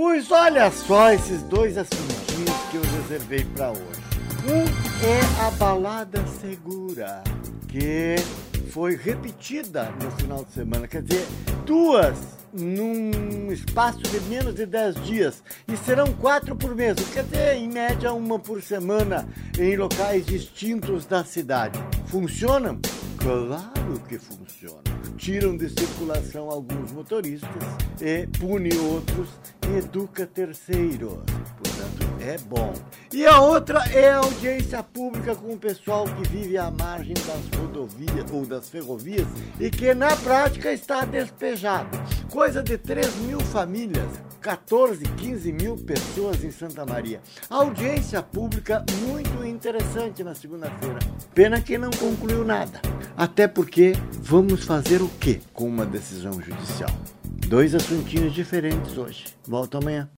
Pois olha só esses dois assuntinhos que eu reservei para hoje. Um é a balada segura, que foi repetida no final de semana, quer dizer, duas num espaço de menos de 10 dias, e serão 4 por mês, quer dizer, em média uma por semana em locais distintos da cidade. Funcionam? Claro que funcionam. Tiram de circulação alguns motoristas e pune outros e educa terceiros. Portanto, é bom. E a outra é a audiência pública com o pessoal que vive à margem das rodovias ou das ferrovias e que na prática está despejado. Coisa de 3 mil famílias, 14, 15 mil pessoas em Santa Maria. Audiência pública muito interessante na segunda-feira. Pena que não concluiu nada. Até porque vamos fazer o quê com uma decisão judicial? Dois assuntinhos diferentes hoje. Volto amanhã.